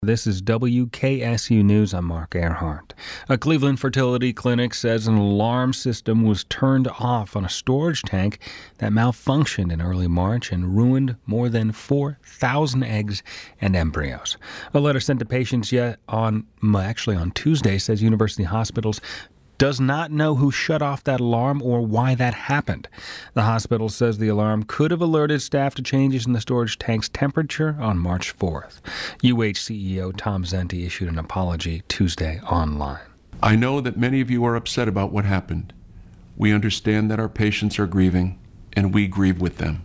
This is WKSU News. I'm Mark Earhart. A Cleveland fertility clinic says an alarm system was turned off on a storage tank that malfunctioned in early March and ruined more than 4,000 eggs and embryos. A letter sent to patients on Tuesday says University Hospitals does not know who shut off that alarm or why that happened. The hospital says the alarm could have alerted staff to changes in the storage tank's temperature on March 4th. UH CEO Tom Zenti issued an apology Tuesday online. I know that many of you are upset about what happened. We understand that our patients are grieving, and we grieve with them.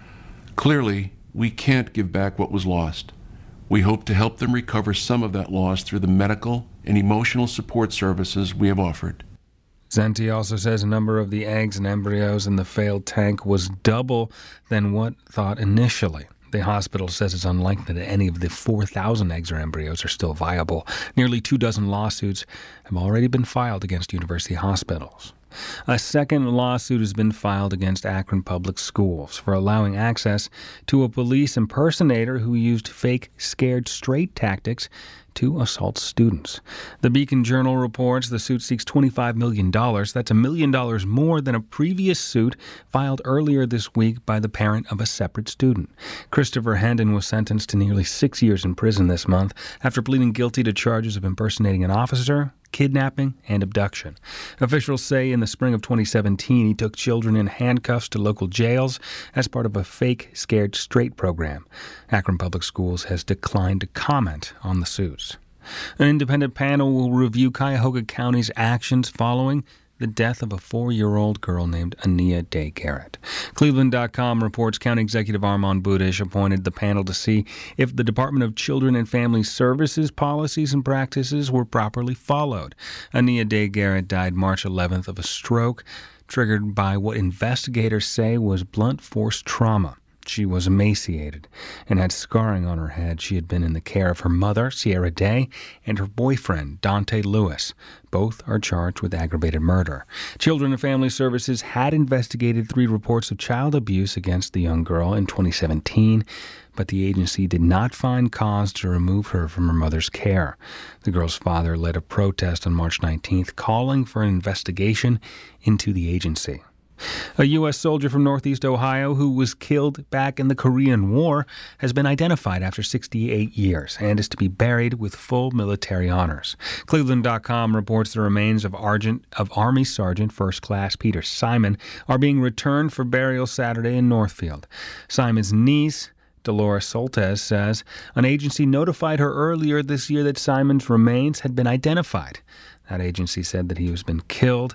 Clearly, we can't give back what was lost. We hope to help them recover some of that loss through the medical and emotional support services we have offered. Zenti also says a number of the eggs and embryos in the failed tank was double than what thought initially. The hospital says it's unlikely that any of the 4,000 eggs or embryos are still viable. Nearly 24 lawsuits have already been filed against university hospitals. A second lawsuit has been filed against Akron Public Schools for allowing access to a police impersonator who used fake scared straight tactics to assault students. The Beacon Journal reports the suit seeks $25 million. That's $1 million more than a previous suit filed earlier this week by the parent of a separate student. Christopher Hendon was sentenced to nearly 6 years in prison this month after pleading guilty to charges of impersonating an officer, kidnapping, and abduction. Officials say in the spring of 2017 he took children in handcuffs to local jails as part of a fake scared straight program. Akron Public Schools has declined to comment on the suits. An independent panel will review Cuyahoga County's actions following the death of a 4-year-old girl named Ania Day Garrett. Cleveland.com reports County Executive Armand Budish appointed the panel to see if the Department of Children and Family Services policies and practices were properly followed. Ania Day Garrett died March 11th of a stroke triggered by what investigators say was blunt force trauma. She was emaciated and had scarring on her head. She had been in the care of her mother, Sierra Day, and her boyfriend, Dante Lewis. Both are charged with aggravated murder. Children and Family Services had investigated 3 reports of child abuse against the young girl in 2017, but the agency did not find cause to remove her from her mother's care. The girl's father led a protest on March 19th calling for an investigation into the agency. A U.S. soldier from Northeast Ohio who was killed back in the Korean War has been identified after 68 years and is to be buried with full military honors. Cleveland.com reports the remains of Army Sergeant First Class Peter Simon are being returned for burial Saturday in Northfield. Simon's niece, Dolores Soltez, says an agency notified her earlier this year that Simon's remains had been identified. That agency said that he was killed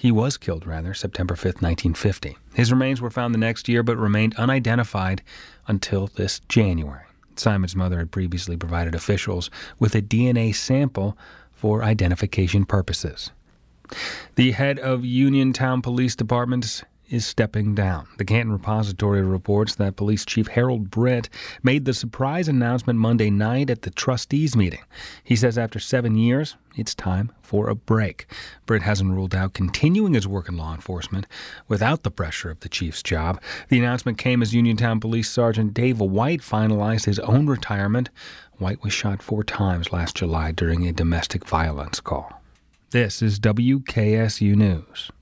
September 5th, 1950. His remains were found the next year but remained unidentified until this January. Simon's mother had previously provided officials with a DNA sample for identification purposes. The head of Uniontown Police Department is stepping down. The Canton Repository reports that Police Chief Harold Britt made the surprise announcement Monday night at the trustees meeting. He says after 7 years, it's time for a break. Britt hasn't ruled out continuing his work in law enforcement without the pressure of the chief's job. The announcement came as Uniontown Police Sergeant Dave White finalized his own retirement. White was shot 4 times last July during a domestic violence call. This is WKSU News.